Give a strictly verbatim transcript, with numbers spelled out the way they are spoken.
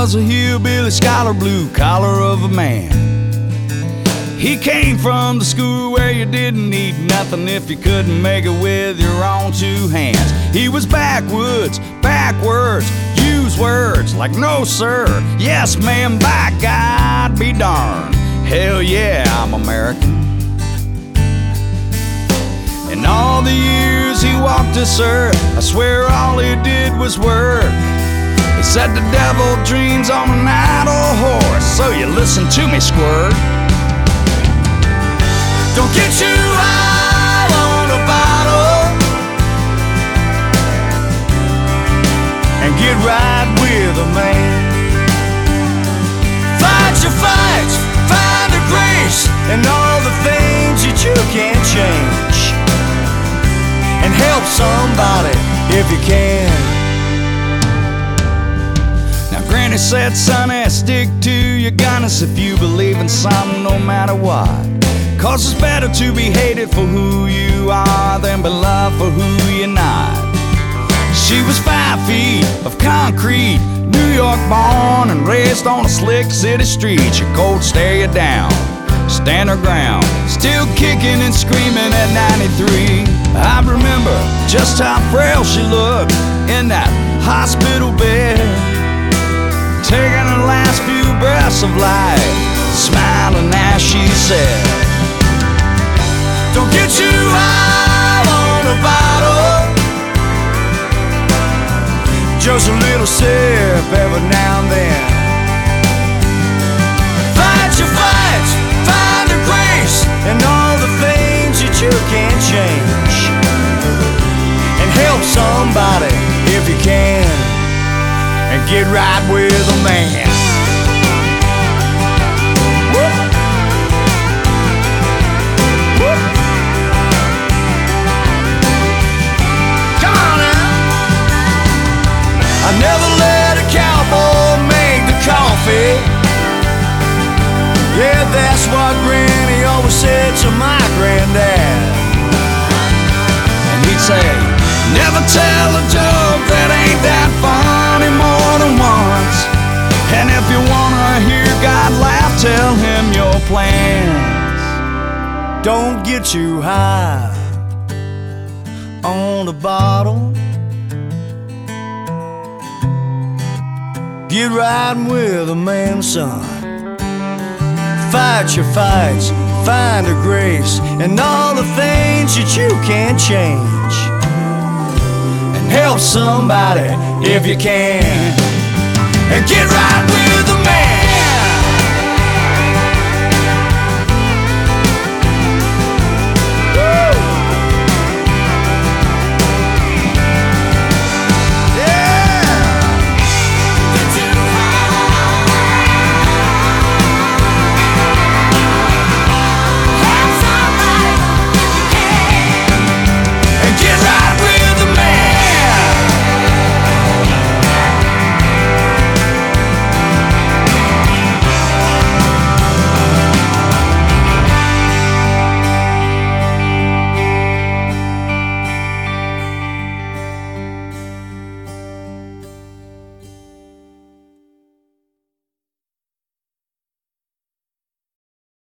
was a hillbilly scholar, blue collar of a man. He came from the school where you didn't need nothing if you couldn't make it with your own two hands. He was backwoods, backwards, use words like no sir, yes ma'am, by God be darned. Hell yeah, I'm American. In all the years he walked this earth, I swear all he did was work. He said the devil dreams on an idle horse, so you listen to me, squirt. Don't get you high on a bottle and get right with a man. Fight your fights, find a grace in all the things that you can't change, and help somebody if you can. Now Granny said, sonny, stick to your gunness if you believe in something no matter what. Cause it's better to be hated for who you are than be loved for who you're not. She was five feet of concrete, New York born and raised on a slick city street. She cold stare you down, stand her ground, still kicking and screaming at ninety-three. I remember just how frail she looked in that hospital bed, taking her last few breaths of life, smiling as she said, don't get you high on a bottle, just a little sip every now and then. Fight your fights, find a grace in all the things that you can't change, and help somebody if you can, and get right with a man. I never let a cowboy make the coffee. Yeah, that's what Granny always said to my granddad. And he'd say, never tell a joke that ain't that funny more than once. And if you wanna hear God laugh, tell him your plans don't get you high on a bottle. Get riding with a man, son. Fight your fights, find a grace in all the things that you can't change, and help somebody if you can, and get right with a man.